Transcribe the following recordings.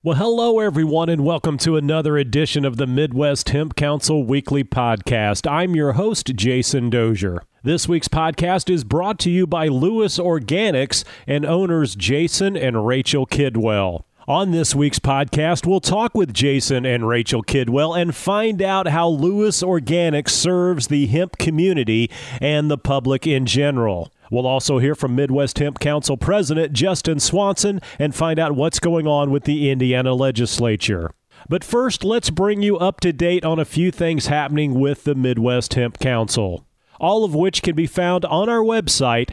Well, hello, everyone, and welcome to another edition of the Midwest Hemp Council Weekly Podcast. I'm your host, Jason Dozier. This week's podcast is brought to you by Lewis Organics and owners Jason and Rachel Kidwell. On this week's podcast, we'll talk with Jason and Rachel Kidwell and find out how Lewis Organics serves the hemp community and the public in general. We'll also hear from Midwest Hemp Council President Justin Swanson and find out what's going on with the Indiana legislature. But first, let's bring you up to date on a few things happening with the Midwest Hemp Council, all of which can be found on our website,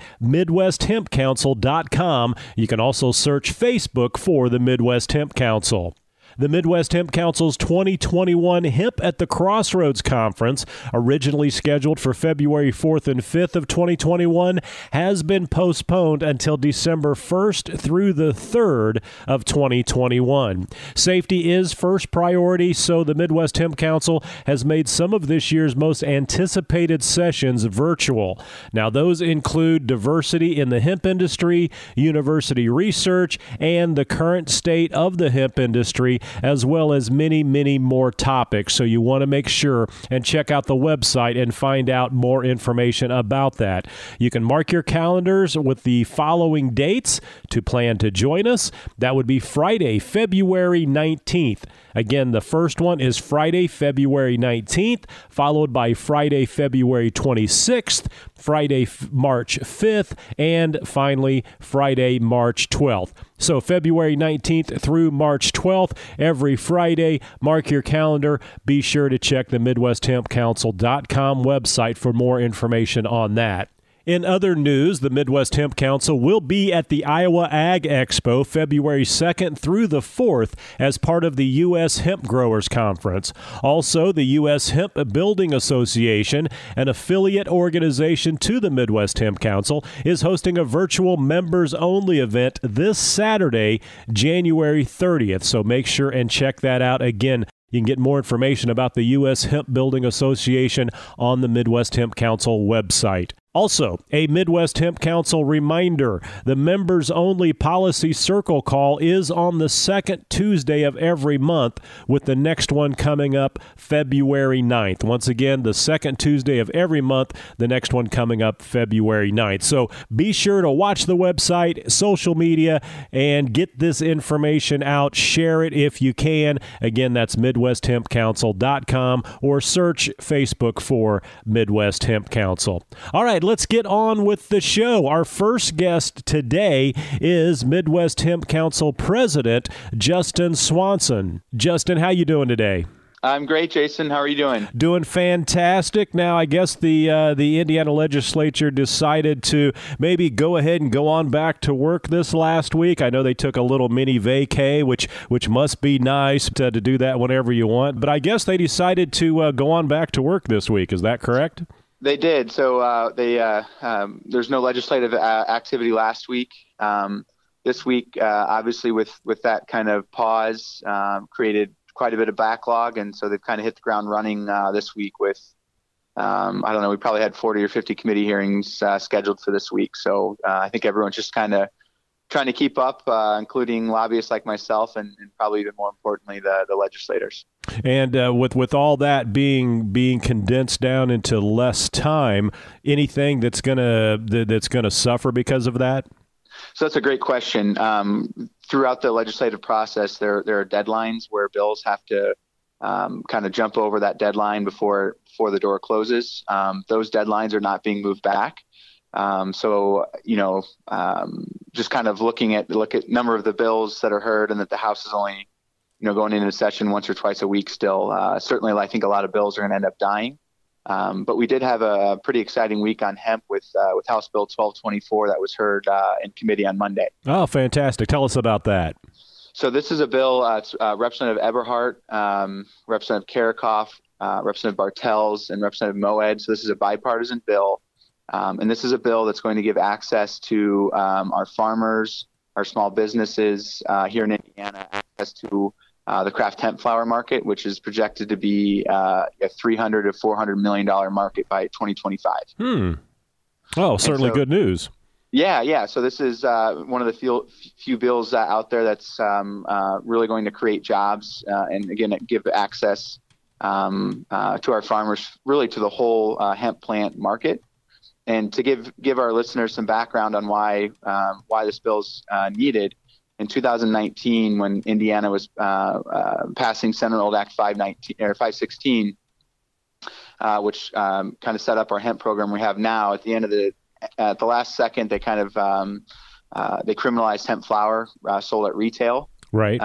MidwestHempCouncil.com. You can also search Facebook for the Midwest Hemp Council. The Midwest Hemp Council's 2021 Hemp at the Crossroads Conference, originally scheduled for February 4th and 5th of 2021, has been postponed until December 1st through the 3rd of 2021. Safety is first priority, so the Midwest Hemp Council has made some of this year's most anticipated sessions virtual. Now, those include diversity in the hemp industry, university research, and the current state of the hemp industry, as well as many, many more topics. So you want to make sure and check out the website and find out more information about that. You can mark your calendars with the following dates to plan to join us. That would be Friday, February 19th. Again, the first one is Friday, February 19th, followed by Friday, February 26th, Friday, March 5th, and finally, Friday, March 12th. So February 19th through March 12th, every Friday. Mark your calendar. Be sure to check the MidwestHempCouncil.com website for more information on that. In other news, the Midwest Hemp Council will be at the Iowa Ag Expo February 2nd through the 4th as part of the U.S. Hemp Growers Conference. Also, the U.S. Hemp Building Association, an affiliate organization to the Midwest Hemp Council, is hosting a virtual members-only event this Saturday, January 30th. So make sure and check that out. Again, you can get more information about the U.S. Hemp Building Association on the Midwest Hemp Council website. Also, a Midwest Hemp Council reminder, the members-only policy circle call is on the second Tuesday of every month, with the next one coming up February 9th. Once again, the second Tuesday of every month, the next one coming up February 9th. So be sure to watch the website, social media, and get this information out. Share it if you can. Again, that's MidwestHempCouncil.com, or search Facebook for Midwest Hemp Council. All right. Let's get on with the show. Our first guest today is Midwest Hemp Council President Justin Swanson. Justin, how you doing today? I'm great, Jason. How are you doing? Doing fantastic. Now, I guess the Indiana legislature decided to maybe go ahead and go on back to work this last week. I know they took a little mini vacay, which must be nice to do that whenever you want. But I guess they decided to go on back to work this week. Is that correct? They did. So there's no legislative activity last week. This week, obviously, with that kind of pause, created quite a bit of backlog, and so they've kind of hit the ground running this week with, I don't know, we probably had 40 or 50 committee hearings scheduled for this week. So I think everyone's just kind of trying to keep up, including lobbyists like myself, and probably even more importantly, the legislators. And with all that being condensed down into less time, anything that's gonna suffer because of that? So that's a great question. Throughout the legislative process, there are deadlines where bills have to kind of jump over that deadline before the door closes. Those deadlines are not being moved back. So just kind of look at number of the bills that are heard, and that the House is only going into session once or twice a week still. Certainly, I think a lot of bills are going to end up dying. But we did have a pretty exciting week on hemp with House Bill 1224 that was heard in committee on Monday. Oh, fantastic. Tell us about that. So this is a bill, Representative Eberhardt, Representative Karakoff, Representative Bartels, and Representative Moed. So this is a bipartisan bill. And this is a bill that's going to give access to our farmers, our small businesses here in Indiana, access to the craft hemp flower market, which is projected to be a $300 to $400 million market by 2025. Oh, certainly good news. Yeah. So this is one of the few bills out there that's really going to create jobs and again give access to our farmers, really to the whole hemp plant market. And to give our listeners some background on why this bill's needed, in 2019, when Indiana was passing Senate Old Act 519 or 516, which kind of set up our hemp program we have now, at the last second, they kind of they criminalized hemp flower sold at retail. Right.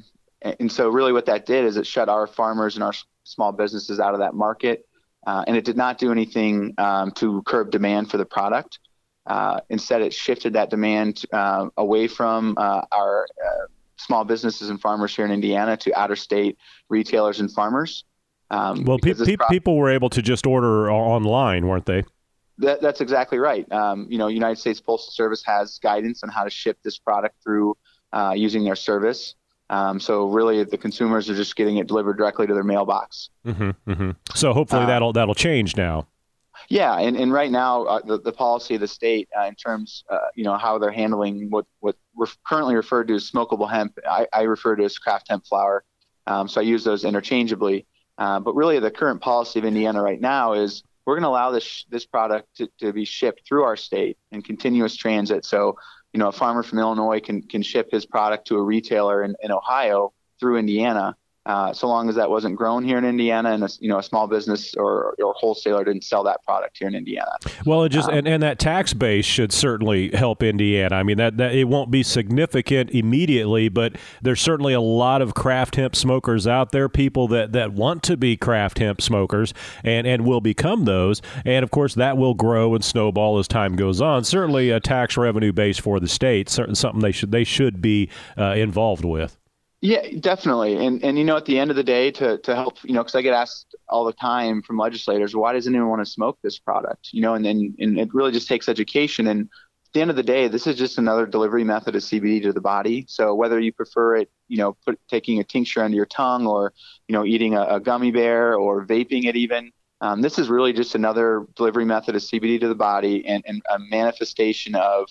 And so really what that did is it shut our farmers and our small businesses out of that market. And it did not do anything to curb demand for the product. Instead, it shifted that demand away from our small businesses and farmers here in Indiana to out-of-state retailers and farmers. Well, people were able to just order online, weren't they? That's exactly right. United States Postal Service has guidance on how to ship this product through using their service. So really, the consumers are just getting it delivered directly to their mailbox. Mm-hmm, mm-hmm. So hopefully that'll change now. Yeah, and right now the policy of the state in terms how they're handling what we're currently referred to as smokable hemp. I refer to as craft hemp flower. So I use those interchangeably. But really, the current policy of Indiana right now is we're going to allow this product to be shipped through our state in continuous transit. So, a farmer from Illinois can ship his product to a retailer in Ohio through Indiana, so long as that wasn't grown here in Indiana and a small business or wholesaler didn't sell that product here in Indiana. Well, it just and that tax base should certainly help Indiana. I mean that it won't be significant immediately, but there's certainly a lot of craft hemp smokers out there, people that want to be craft hemp smokers and will become those. And of course that will grow and snowball as time goes on. Certainly a tax revenue base for the state, something they should be involved with. Yeah, definitely. And at the end of the day, to help, because I get asked all the time from legislators, why does anyone want to smoke this product? And it really just takes education. And at the end of the day, this is just another delivery method of CBD to the body. So whether you prefer it, taking a tincture under your tongue or, eating a gummy bear or vaping it even, this is really just another delivery method of CBD to the body and a manifestation of,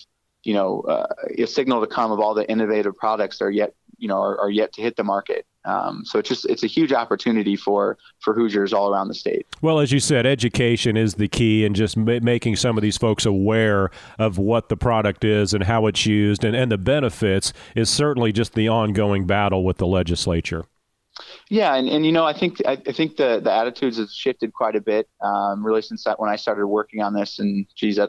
a signal to come of all the innovative products that are yet to hit the market. So it's a huge opportunity for Hoosiers all around the state. Well, as you said, education is the key, and just making some of these folks aware of what the product is and how it's used and the benefits is certainly just the ongoing battle with the legislature. Yeah, and I think the attitudes have shifted quite a bit, really since when I started working on this, and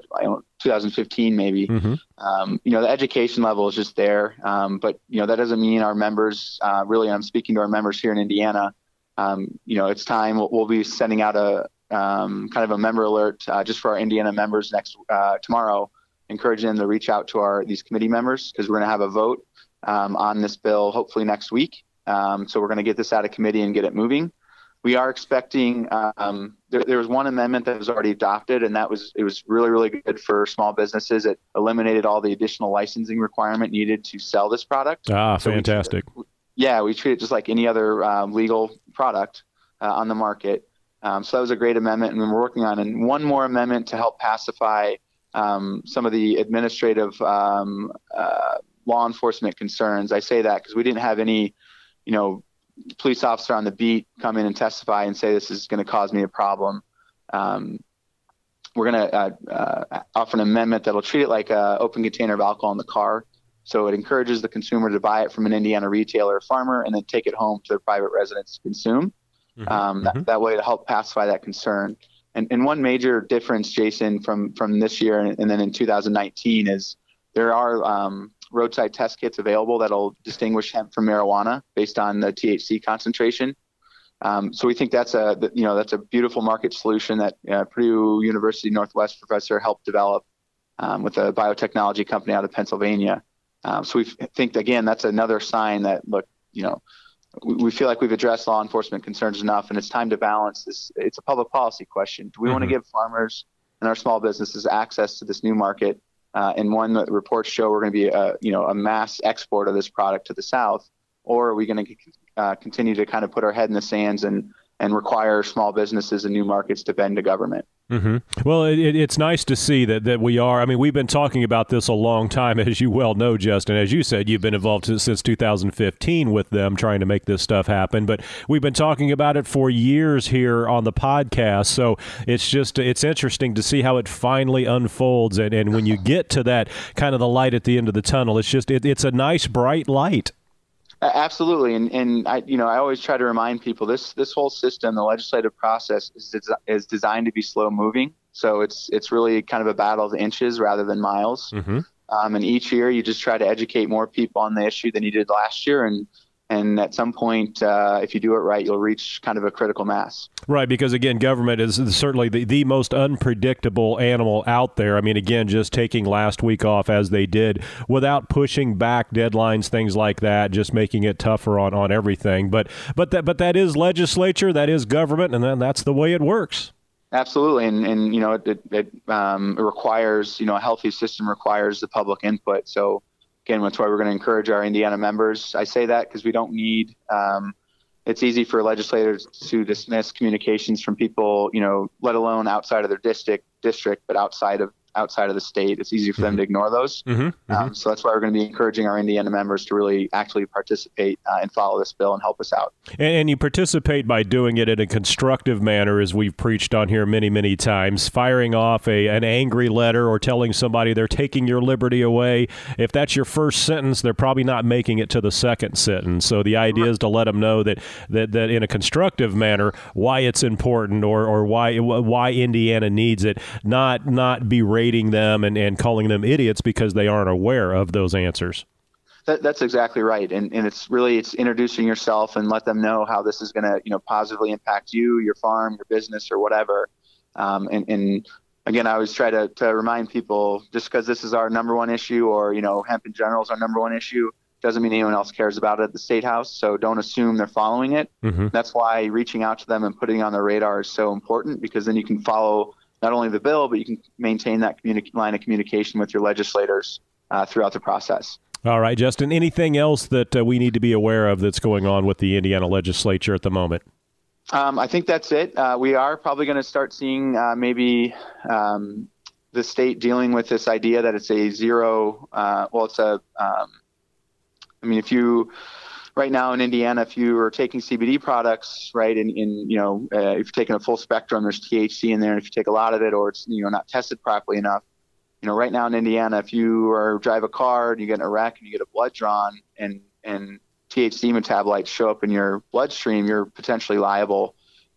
2015 maybe. Mm-hmm. The education level is just there, but that doesn't mean our members. Really, I'm speaking to our members here in Indiana. It's time. We'll be sending out a kind of a member alert just for our Indiana members tomorrow, encouraging them to reach out to these committee members because we're going to have a vote on this bill hopefully next week. So we're going to get this out of committee and get it moving. We are expecting there was one amendment that was already adopted, and it was really, really good for small businesses. It eliminated all the additional licensing requirement needed to sell this product. So fantastic. We treat it just like any other legal product on the market. So that was a great amendment, and we're working on one more amendment to help pacify some of the administrative law enforcement concerns. I say that because we didn't have any police officer on the beat come in and testify and say this is going to cause me a problem. We're going to offer an amendment that'll treat it like an open container of alcohol in the car. So it encourages the consumer to buy it from an Indiana retailer or farmer and then take it home to their private residence to consume. Mm-hmm. That way to help pacify that concern. And one major difference, Jason, from this year and then in 2019 is there are roadside test kits available that'll distinguish hemp from marijuana based on the THC concentration. So we think that's a beautiful market solution that Purdue University Northwest professor helped develop with a biotechnology company out of Pennsylvania. So we think, again, that's another sign that, look, we feel like we've addressed law enforcement concerns enough, and it's time to balance this. It's a public policy question. Do we want to give farmers and our small businesses access to this new market? And one that reports show we're going to be a mass export of this product to the South, or are we going to continue to kind of put our head in the sands and require small businesses and new markets to bend to government? Mm-hmm. Well, it's nice to see that we are. I mean, we've been talking about this a long time, as you well know, Justin. As you said, you've been involved since 2015 with them trying to make this stuff happen. But we've been talking about it for years here on the podcast. So it's interesting to see how it finally unfolds. And when you get to that kind of the light at the end of the tunnel, it's a nice bright light. Absolutely, and I always try to remind people this whole system, the legislative process, is designed to be slow moving. So it's really kind of a battle of inches rather than miles. Mm-hmm. And each year you just try to educate more people on the issue than you did last year, and at some point, if you do it right, you'll reach kind of a critical mass. Right, because again, government is certainly the most unpredictable animal out there. I mean, again, just taking last week off as they did without pushing back deadlines, things like that, just making it tougher on everything. But that is legislature, that is government, and then that's the way it works. Absolutely, and it requires, a healthy system requires the public input. So again, that's why we're going to encourage our Indiana members. I say that because we don't need. It's easy for legislators to dismiss communications from people, let alone outside of their district, but outside of the state. It's easy for them to ignore those. Mm-hmm. So that's why we're going to be encouraging our Indiana members to really actually participate and follow this bill and help us out. And you participate by doing it in a constructive manner, as we've preached on here many, many times, firing off an angry letter or telling somebody they're taking your liberty away. If that's your first sentence, they're probably not making it to the second sentence. So the idea is to let them know that in a constructive manner, why it's important or why Indiana needs it, not berating them and calling them idiots because they aren't aware of those answers. That's exactly right. And it's introducing yourself and let them know how this is going to, positively impact you, your farm, your business, or whatever. And again, I always try to remind people, just because this is our number one issue or, hemp in general is our number one issue, doesn't mean anyone else cares about it at the State House. So don't assume they're following it. Mm-hmm. That's why reaching out to them and putting it on their radar is so important, because then you can follow not only the bill, but you can maintain that line of communication with your legislators throughout the process. All right, Justin, anything else that we need to be aware of that's going on with the Indiana legislature at the moment? I think that's it. We are probably going to start seeing maybe the state dealing with this idea that it's a zero. If you right now in Indiana, if you are taking CBD products, right, and if you're taking a full spectrum, there's THC in there. And if you take a lot of it, or it's not tested properly enough, right now in Indiana, if you drive a car and you get in a wreck and you get a blood drawn and THC metabolites show up in your bloodstream, you're potentially liable,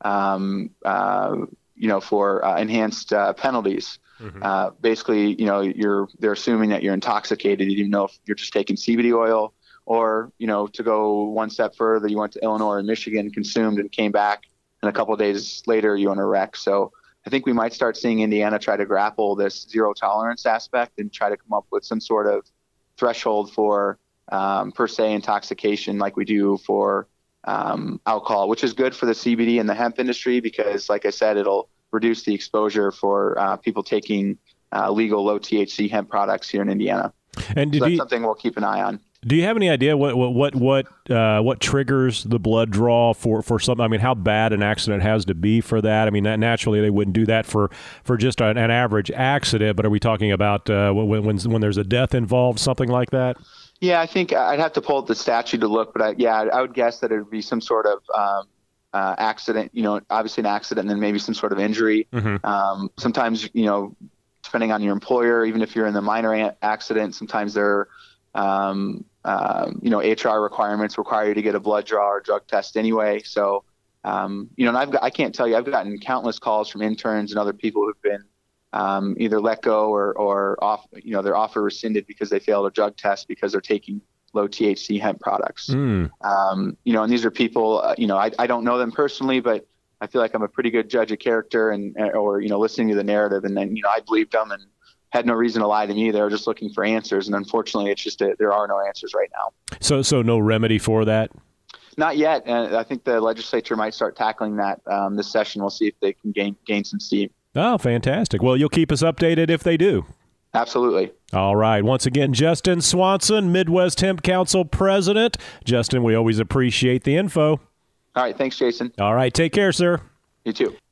for enhanced penalties. Mm-hmm. Basically, they're assuming that you're intoxicated. You didn't know if you're just taking CBD oil, or, to go one step further, you went to Illinois or Michigan, consumed, and came back, and a couple of days later, you're in a wreck. So I think we might start seeing Indiana try to grapple this zero tolerance aspect and try to come up with some sort of threshold for per se intoxication like we do for alcohol, which is good for the CBD and the hemp industry because, like I said, it'll reduce the exposure for people taking legal low THC hemp products here in Indiana. And so that's something we'll keep an eye on. Do you have any idea what triggers the blood draw for something? I mean, how bad an accident has to be for that? I mean, naturally they wouldn't do that for just an average accident, but are we talking about when there's a death involved, something like that? Yeah, I think I'd have to pull up the statute to look, but I would guess that it would be some sort of accident. Obviously an accident, and then maybe some sort of injury. Mm-hmm. Sometimes, depending on your employer, even if you're in the minor accident, sometimes there HR requirements require you to get a blood draw or drug test anyway. So, and I can't tell you, I've gotten countless calls from interns and other people who've been either let go or off, their offer rescinded because they failed a drug test because they're taking low THC hemp products. And these are people, I don't know them personally, but I feel like I'm a pretty good judge of character or listening to the narrative. And then, I believed them and had no reason to lie to me. They were just looking for answers. And unfortunately, it's just there are no answers right now. So no remedy for that? Not yet. And I think the legislature might start tackling that this session. We'll see if they can gain some steam. Oh, fantastic. Well, you'll keep us updated if they do. Absolutely. All right. Once again, Justin Swanson, Midwest Hemp Council President. Justin, we always appreciate the info. All right. Thanks, Jason. All right. Take care, sir. You too.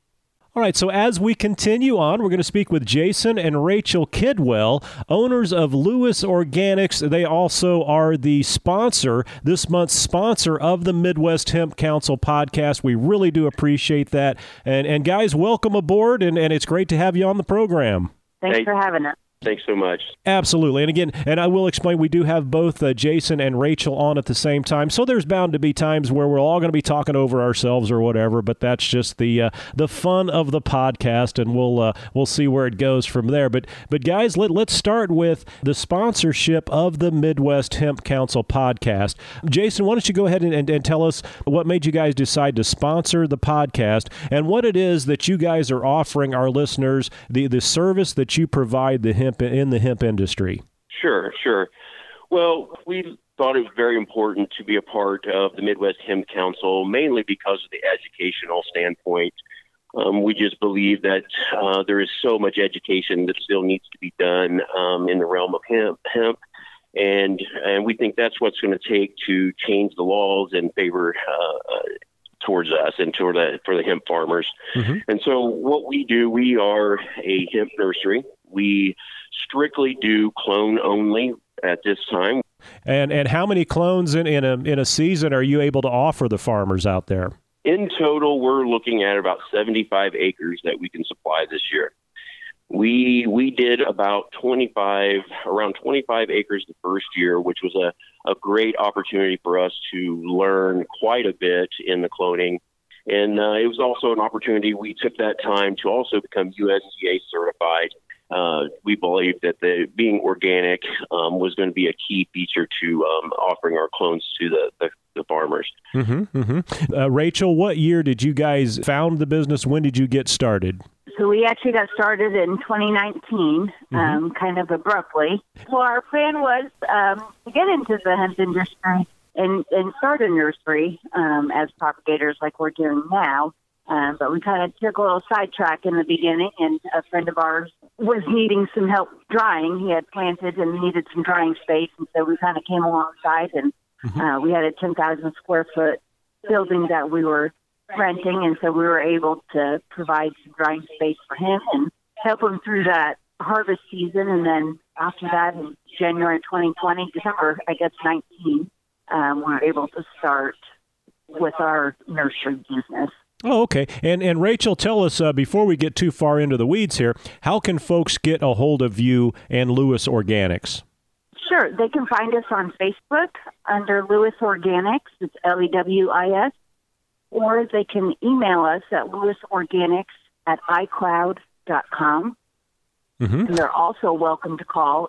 All right, so as we continue on, we're going to speak with Jason and Rachel Kidwell, owners of Lewis Organics. They also are the sponsor, this month's sponsor of the Midwest Hemp Council podcast. We really do appreciate that. And guys, welcome aboard, and it's great to have you on the program. Thanks for having us. Thanks so much. Absolutely. And again, and I will explain, we do have both Jason and Rachel on at the same time. So there's bound to be times where we're all going to be talking over ourselves or whatever, but that's just the fun of the podcast, and we'll see where it goes from there. But guys, let's start with the sponsorship of the Midwest Hemp Council podcast. Jason, why don't you go ahead and tell us what made you guys decide to sponsor the podcast and what it is that you guys are offering our listeners, the service that you provide in the hemp industry. Sure. Well, we thought it was very important to be a part of the Midwest Hemp Council, mainly because of the educational standpoint. We just believe that there is so much education that still needs to be done in the realm of hemp, and we think that's what's going to take to change the laws in favor towards us and for the hemp farmers. Mm-hmm. And so what we do, we are a hemp nursery. We strictly do clone only at this time. And how many clones in a season are you able to offer the farmers out there? In total, we're looking at about 75 acres that we can supply this year. We did around 25 acres the first year, which was a great opportunity for us to learn quite a bit in the cloning. And it was also an opportunity. We took that time to also become USDA certified. We believe that being organic was going to be a key feature to offering our clones to the farmers. Mm-hmm, mm-hmm. Rachel, what year did you guys found the business? When did you get started? So we actually got started in 2019, kind of abruptly. Well, our plan was to get into the hemp industry and start a nursery as propagators like we're doing now. But we kind of took a little sidetrack in the beginning, and a friend of ours was needing some help drying. He had planted and needed some drying space, and so we kind of came alongside, and we had a 10,000 square foot building that we were renting, and so we were able to provide some drying space for him and help him through that harvest season. And then after that, in January 2020, December, 19, we were able to start with our nursery business. Oh, okay. And Rachel, tell us, before we get too far into the weeds here, how can folks get a hold of you and Lewis Organics? Sure. They can find us on Facebook under Lewis Organics. It's LEWIS. Or they can email us at lewisorganics@icloud.com. Mm-hmm. And they're also welcome to call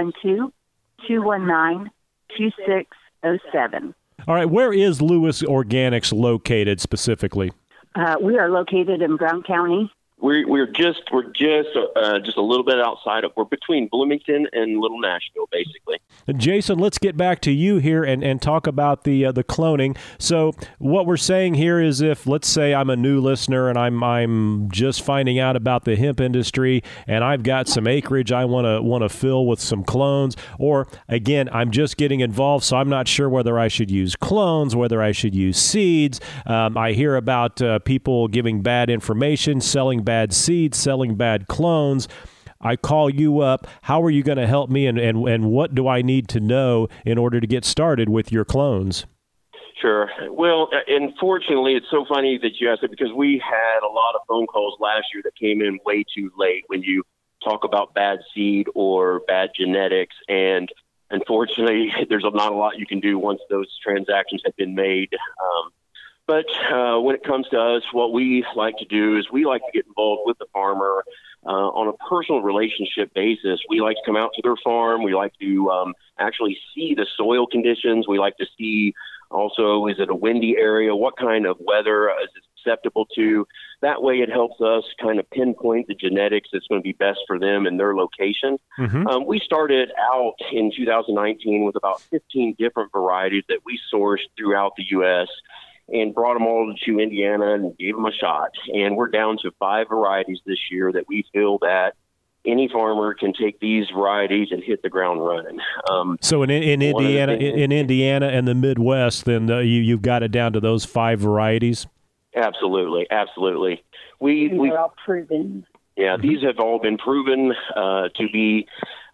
812-219-2607. All right. Where is Lewis Organics located specifically? We are located in Brown County. We're just a little bit outside we're between Bloomington and Little Nashville, basically. Jason, let's get back to you here and talk about the cloning. So what we're saying here is, if let's say I'm a new listener and I'm just finding out about the hemp industry and I've got some acreage I want to fill with some clones, or again I'm just getting involved, so I'm not sure whether I should use clones, whether I should use seeds. I hear about people giving bad information, selling bad seeds, selling bad clones. I call you up. How are you going to help me, and what do I need to know in order to get started with your clones? Sure. Well, unfortunately, it's so funny that you asked it, because we had a lot of phone calls last year that came in way too late when you talk about bad seed or bad genetics. And unfortunately, there's not a lot you can do once those transactions have been made. But when it comes to us, what we like to do is we like to get involved with the farmer on a personal relationship basis. We like to come out to their farm. We like to actually see the soil conditions. We like to see also, is it a windy area? What kind of weather is it susceptible to? That way it helps us kind of pinpoint the genetics that's going to be best for them and their location. Mm-hmm. We started out in 2019 with about 15 different varieties that we sourced throughout the U.S., and brought them all to Indiana and gave them a shot. And we're down to 5 varieties this year that we feel that any farmer can take these varieties and hit the ground running. So in Indiana and the Midwest, then you've got it down to those 5 varieties? Absolutely. They're all proven. Yeah, these have all been proven to be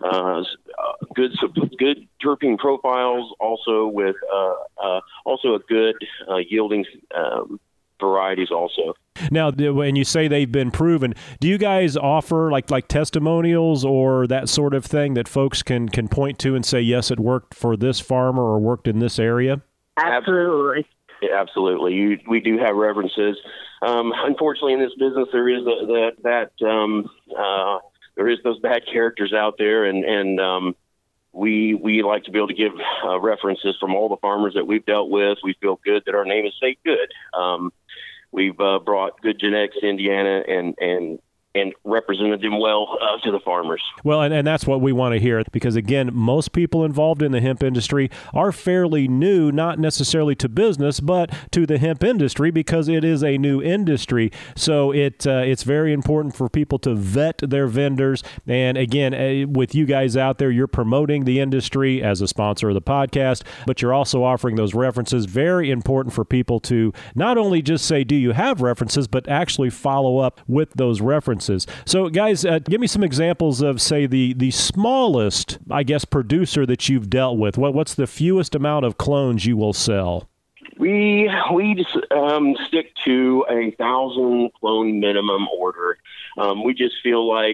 good terpene profiles, also with also a good yielding varieties also. Now, when you say they've been proven, do you guys offer like testimonials or that sort of thing that folks can point to and say, yes, it worked for this farmer or worked in this area? Absolutely. Absolutely. We do have references. Unfortunately, in this business, there is there is those bad characters out there, and we like to be able to give references from all the farmers that we've dealt with. We feel good that our name is safe good. We've brought good genetics to Indiana and represented them well to the farmers. Well, and that's what we want to hear, because, again, most people involved in the hemp industry are fairly new, not necessarily to business, but to the hemp industry, because it is a new industry. So it's very important for people to vet their vendors. And, again, with you guys out there, you're promoting the industry as a sponsor of the podcast, but you're also offering those references. Very important for people to not only just say, do you have references, but actually follow up with those references. So, guys, give me some examples of, say, the smallest, I guess, producer that you've dealt with. What's the fewest amount of clones you will sell? We just stick to 1,000 clone minimum order. We just feel like,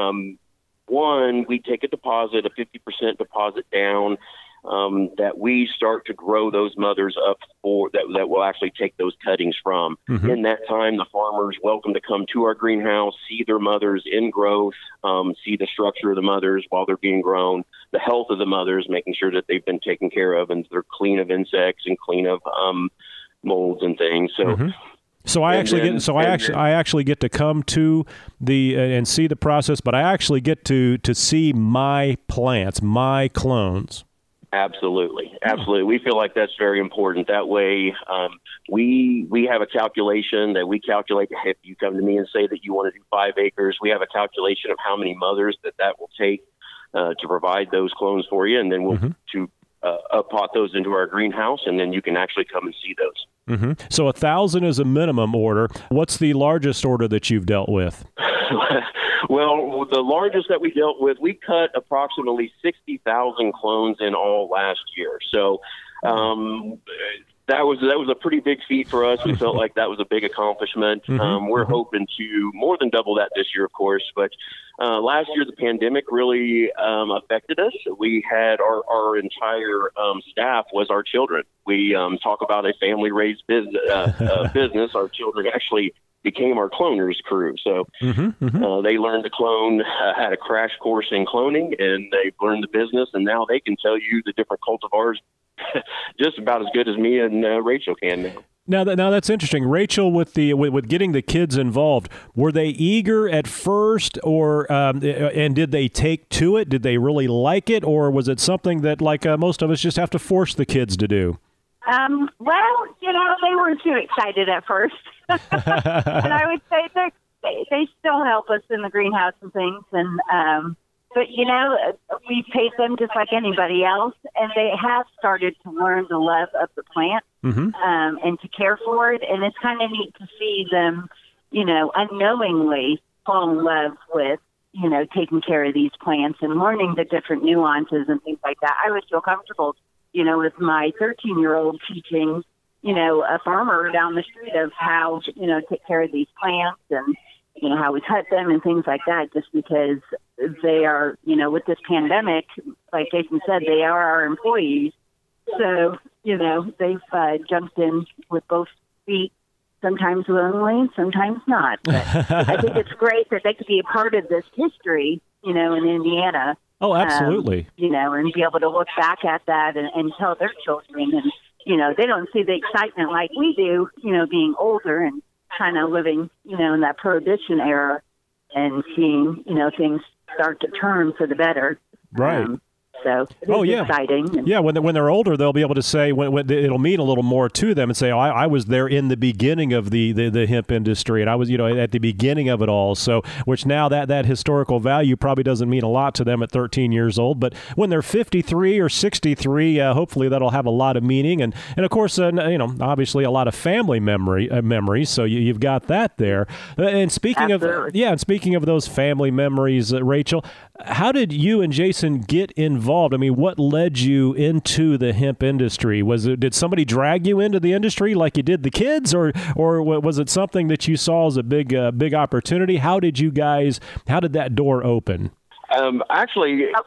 one, we take a 50% deposit down, that we start to grow those mothers up for that will actually take those cuttings from. Mm-hmm. In that time, the farmers welcome to come to our greenhouse, see their mothers in growth, see the structure of the mothers while they're being grown, the health of the mothers, making sure that they've been taken care of and they're clean of insects and clean of molds and things. So. Mm-hmm. So I actually get to come to the and see the process, but I actually get to see my plants, my clones. Absolutely. We feel like that's very important. That way, we have a calculation that we calculate. If you come to me and say that you want to do 5 acres, we have a calculation of how many mothers that will take to provide those clones for you, and then we'll pot those into our greenhouse, and then you can actually come and see those. Mm-hmm. So 1,000 is a minimum order. What's the largest order that you've dealt with? Well, the largest that we dealt with, we cut approximately 60,000 clones in all last year. So that was a pretty big feat for us. We felt like that was a big accomplishment. We're hoping to more than double that this year, of course. But last year, the pandemic really affected us. We had our entire staff was our children. We talk about a family-raised business. Our children actually became our cloners crew. So they learned to clone, had a crash course in cloning, and they've learned the business, and now they can tell you the different cultivars just about as good as me and Rachel can now. Now that's interesting. Rachel, with getting the kids involved, were they eager at first, or and did they take to it? Did they really like it, or was it something that, like most of us, just have to force the kids to do? Well, they weren't too excited at first. And I would say they still help us in the greenhouse and things. And but we paid them just like anybody else, and they have started to learn the love of the plant and to care for it. And it's kind of neat to see them, unknowingly fall in love with taking care of these plants and learning the different nuances and things like that. I would feel comfortable, with my 13-year-old teaching, a farmer down the street of how, take care of these plants and, how we cut them and things like that, just because they are, with this pandemic, like Jason said, they are our employees. So, they've jumped in with both feet, sometimes willingly, sometimes not. But I think it's great that they could be a part of this history, in Indiana. Oh, absolutely. And be able to look back at that and tell their children. And, they don't see the excitement like we do, being older and kind of living, in that Prohibition era and seeing, things start to turn for the better. Right. So it's exciting. Yeah, when they're older, they'll be able to say, when it'll mean a little more to them and say, oh, I was there in the beginning of the hemp industry, and I was, at the beginning of it all. So, which now that historical value probably doesn't mean a lot to them at 13 years old, but when they're 53 or 63, hopefully that'll have a lot of meaning, and of course, obviously a lot of family memories. So you've got that there. And speaking of those family memories, Rachel, how did you and Jason get involved? I mean, what led you into the hemp industry? Did somebody drag you into the industry like you did the kids, or was it something that you saw as a big opportunity? How did that door open? I'll answer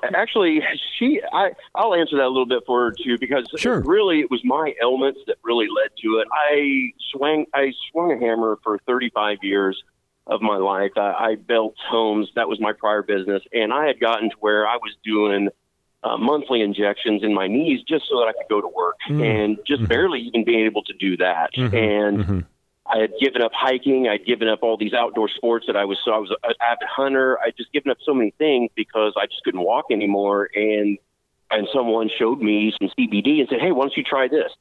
that a little bit for her too, because really it was my ailments that really led to it. I swung a hammer for 35 years of my life. I built homes. That was my prior business. And I had gotten to where I was doing monthly injections in my knees just so that I could go to work and just barely even being able to do that. I had given up hiking. I'd given up all these outdoor sports that I was an avid hunter. I'd just given up so many things because I just couldn't walk anymore. And someone showed me some CBD and said, hey, why don't you try this?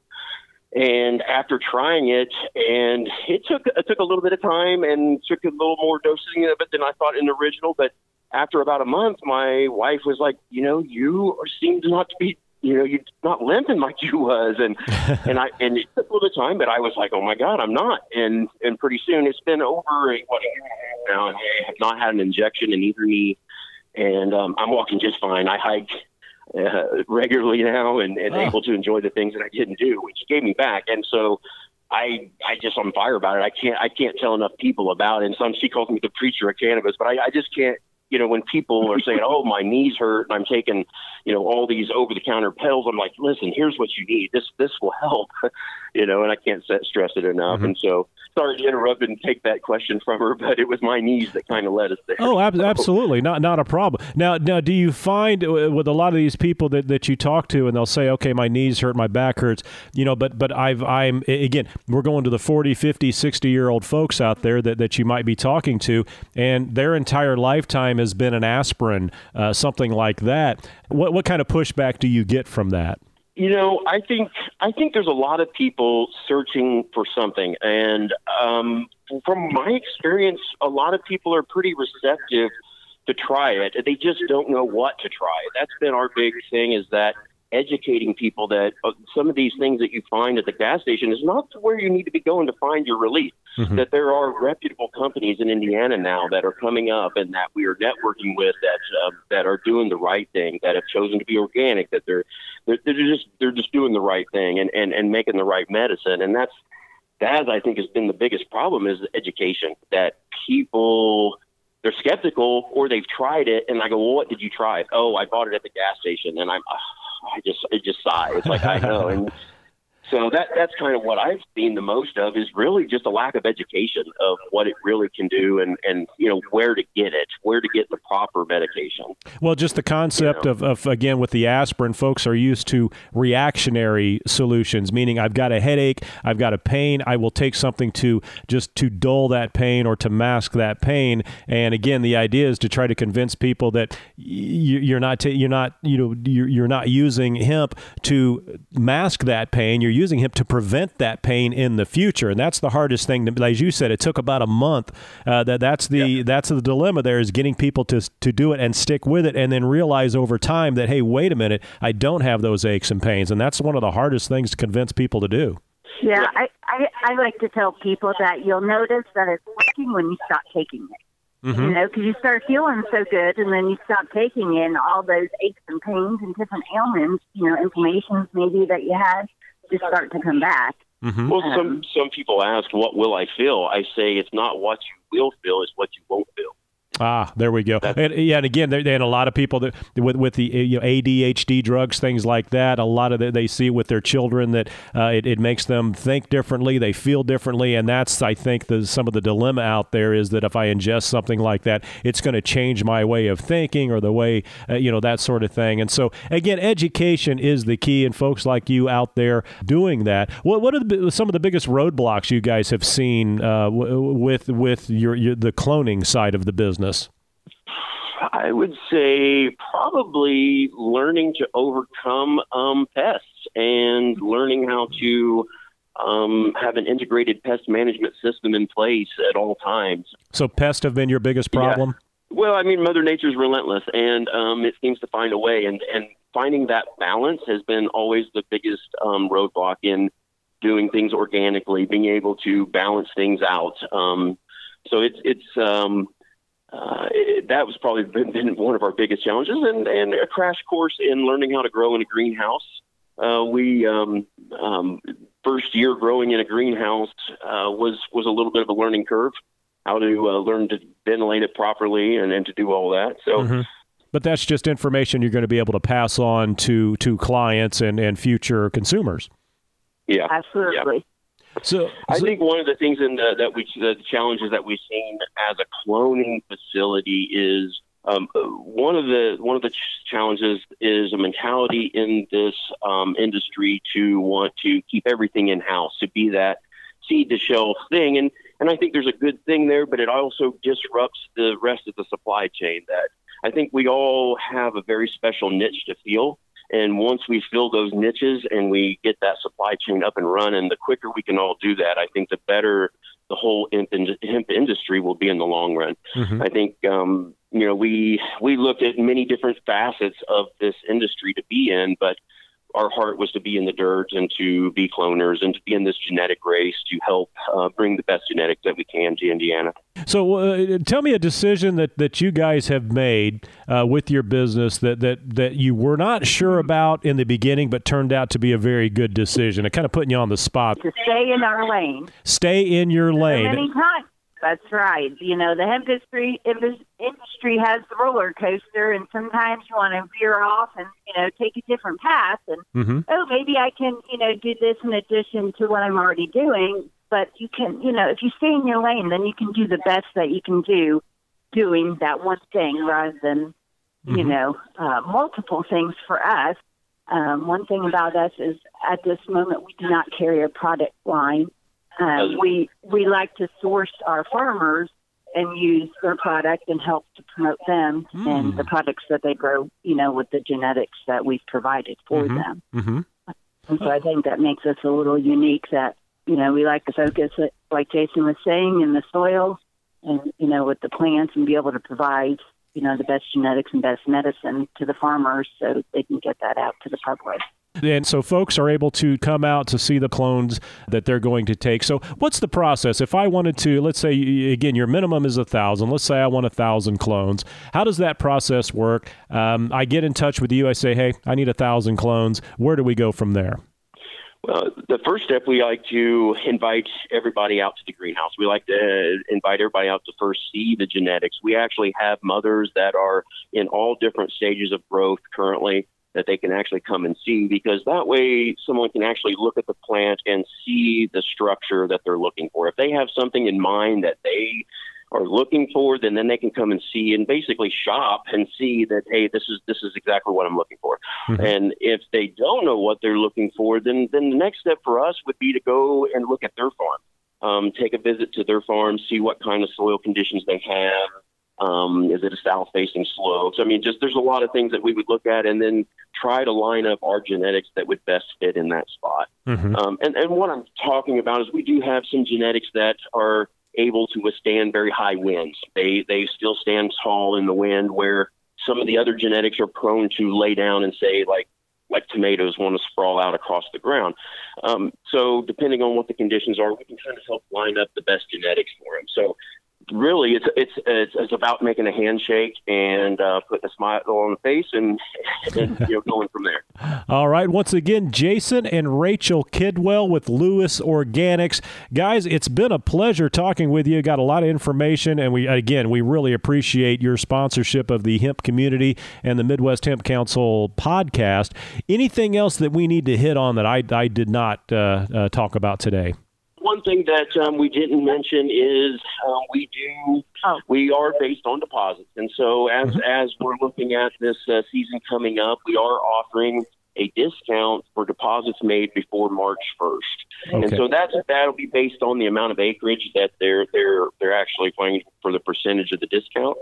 And after trying it, and it took a little bit of time and took a little more dosing of it than I thought in the original. But after about a month, my wife was like, you seem to not to be, you're not limping like you was. And it took a little time, but I was like, oh my God, I'm not. And pretty soon it's been over a year now, and I have not had an injection in either knee. And I'm walking just fine. I hike regularly now and able to enjoy the things that I didn't do, which gave me back. And so I just on fire about it. I can't tell enough people about it. And she calls me the preacher of cannabis, but I just can't, when people are saying, oh, my knees hurt and I'm taking, all these over the counter pills, I'm like, listen, here's what you need. This will help, and I can't stress it enough. And so sorry to interrupt and take that question from her, but it was my knees that kind of led us there. Oh, absolutely. Not a problem. Now, do you find with a lot of these people that you talk to and they'll say, okay, my knees hurt, my back hurts, but I'm again, we're going to the 40, 50, 60-year-old folks out there that you might be talking to, and their entire lifetime has been an aspirin, something like that. What kind of pushback do you get from that? I think there's a lot of people searching for something. And from my experience, a lot of people are pretty receptive to try it. They just don't know what to try. That's been our big thing, is that educating people that some of these things that you find at the gas station is not where you need to be going to find your relief. That there are reputable companies in Indiana now that are coming up and that we are networking with that are doing the right thing, that have chosen to be organic, that they're just doing the right thing and making the right medicine. And that I think has been the biggest problem, is education, that people, they're skeptical or they've tried it and I go, well, what did you try? Oh, I bought it at the gas station. And I just sigh. It's like, I know. And so that's kind of what I've seen the most of, is really just a lack of education of what it really can do and where to get the proper medication. Well, just the concept of again, with the aspirin, folks are used to reactionary solutions, meaning I've got a headache, I've got a pain, I will take something to dull that pain or to mask that pain. And again, the idea is to try to convince people that you're not using hemp to mask that pain. You're using hemp to prevent that pain in the future, and that's the hardest thing. As you said, it took about a month. That's the dilemma. There is getting people to do it and stick with it, and then realize over time that, hey, wait a minute, I don't have those aches and pains, and that's one of the hardest things to convince people to do. Yeah, I like to tell people that you'll notice that it's working when you stop taking it. Because you start feeling so good, and then you stop taking in all those aches and pains and different ailments, inflammations maybe that you had, just start to come back. Well, some people ask, what will I feel? I say it's not what you will feel, it's what you won't feel. Ah, there we go. And again, and a lot of people that with the ADHD drugs, things like that, a lot of they see with their children that it makes them think differently, they feel differently, and that's, I think, some of the dilemma out there, is that if I ingest something like that, it's going to change my way of thinking or the way that sort of thing. And so again, education is the key, and folks like you out there doing that. What are some of the biggest roadblocks you guys have seen with the cloning side of the business? I would say probably learning to overcome pests and learning how to have an integrated pest management system in place at all times. So pests have been your biggest problem? Yeah. Well, I mean, Mother Nature's relentless, and it seems to find a way. And finding that balance has been always the biggest roadblock in doing things organically, being able to balance things out. So that was probably been one of our biggest challenges, and a crash course in learning how to grow in a greenhouse. First year growing in a greenhouse was a little bit of a learning curve, how to learn to ventilate it properly and to do all that. So, But that's just information you're going to be able to pass on to clients and future consumers. Yeah, absolutely. Yeah. So I think one of the things the challenges that we've seen as a cloning facility is one of the challenges is a mentality in this industry to want to keep everything in house, to be that seed to shelf thing, and I think there's a good thing there, but it also disrupts the rest of the supply chain. That I think we all have a very special niche to fill. And once we fill those niches and we get that supply chain up and running, the quicker we can all do that, I think the better the whole hemp industry will be in the long run. I think, we looked at many different facets of this industry to be in, but our heart was to be in the dirt and to be cloners and to be in this genetic race to help bring the best genetics that we can to Indiana. So tell me a decision that you guys have made with your business that you were not sure about in the beginning, but turned out to be a very good decision. It kind of putting you on the spot. To stay in our lane. Stay in your lane. Many times. That's right. The hemp industry has the roller coaster, and sometimes you want to veer off and, take a different path. And, maybe I can, do this in addition to what I'm already doing. But you can, if you stay in your lane, then you can do the best that you can do doing that one thing rather than, multiple things for us. One thing about us is at this moment, we do not carry a product line. We like to source our farmers and use their product and help to promote them and the products that they grow, with the genetics that we've provided for them. And so I think that makes us a little unique that, we like to focus, like Jason was saying, in the soil and, with the plants and be able to provide, the best genetics and best medicine to the farmers so they can get that out to the public. And so folks are able to come out to see the clones that they're going to take. So what's the process? If I wanted to, let's say, again, your minimum is 1,000. Let's say I want 1,000 clones. How does that process work? I get in touch with you. I say, hey, I need 1,000 clones. Where do we go from there? Well, the first step, we like to invite everybody out to the greenhouse. We like to invite everybody out to first see the genetics. We actually have mothers that are in all different stages of growth currently that they can actually come and see, because that way someone can actually look at the plant and see the structure that they're looking for. If they have something in mind that they are looking for, then they can come and see and basically shop and see that, hey, this is exactly what I'm looking for. And if they don't know what they're looking for, then the next step for us would be to go and look at their farm, take a visit to their farm, see what kind of soil conditions they have. Is it a south-facing slope? So, there's a lot of things that we would look at and then try to line up our genetics that would best fit in that spot. And what I'm talking about is we do have some genetics that are able to withstand very high winds. They still stand tall in the wind, where some of the other genetics are prone to lay down and say, like tomatoes want to sprawl out across the ground. So depending on what the conditions are, we can kind of help line up the best genetics for them. So really, it's about making a handshake and putting a smile on the face and going from there. All right. Once again, Jason and Rachel Kidwell with Lewis Organics. Guys, it's been a pleasure talking with you. Got a lot of information, and we really appreciate your sponsorship of the hemp community and the Midwest Hemp Council podcast. Anything else that we need to hit on that I did not talk about today? One thing that we didn't mention is we are based on deposits. And so as we're looking at this season coming up, we are offering a discount for deposits made before March 1st. Okay. And so that'll be based on the amount of acreage that they're actually paying for the percentage of the discount.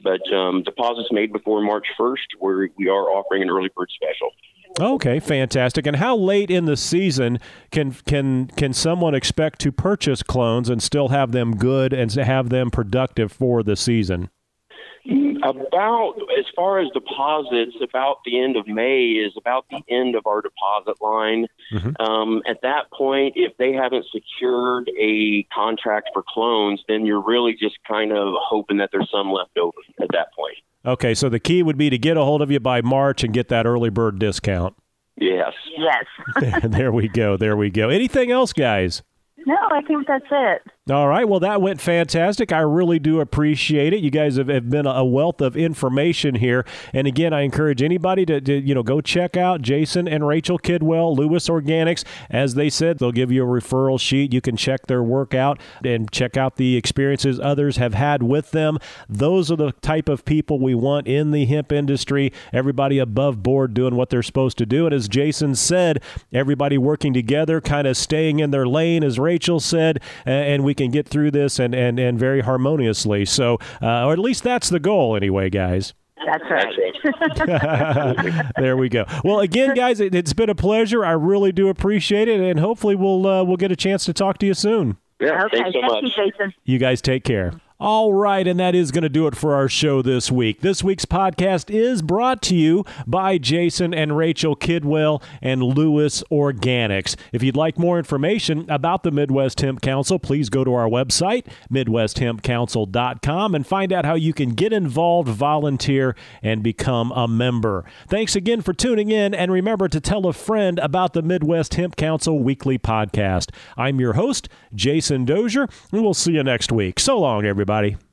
But deposits made before March 1st, we are offering an early bird special. Okay, fantastic. And how late in the season can someone expect to purchase clones and still have them good and have them productive for the season? About, as far as deposits, about the end of May is about the end of our deposit line. Mm-hmm. At that point, if they haven't secured a contract for clones, then you're really just kind of hoping that there's some left over at that point. Okay, so the key would be to get a hold of you by March and get that early bird discount. Yes. Yes. There we go. Anything else, guys? No, I think that's it. All right. Well, that went fantastic. I really do appreciate it. You guys have been a wealth of information here. And again, I encourage anybody to go check out Jason and Rachel Kidwell, Lewis Organics. As they said, they'll give you a referral sheet. You can check their work out and check out the experiences others have had with them. Those are the type of people we want in the hemp industry. Everybody above board doing what they're supposed to do. And as Jason said, everybody working together, kind of staying in their lane, as Rachel said, and we can get through this and very harmoniously. So, or at least that's the goal anyway, guys. That's right. There we go. Well, again, guys, it's been a pleasure. I really do appreciate it, and hopefully we'll get a chance to talk to you soon. Yeah, okay, thanks so much. Thank you, Jason. You guys take care. All right, and that is going to do it for our show this week. This week's podcast is brought to you by Jason and Rachel Kidwell and Lewis Organics. If you'd like more information about the Midwest Hemp Council, please go to our website, MidwestHempCouncil.com, and find out how you can get involved, volunteer, and become a member. Thanks again for tuning in, and remember to tell a friend about the Midwest Hemp Council weekly podcast. I'm your host, Jason Dozier, and we'll see you next week. So long, everybody.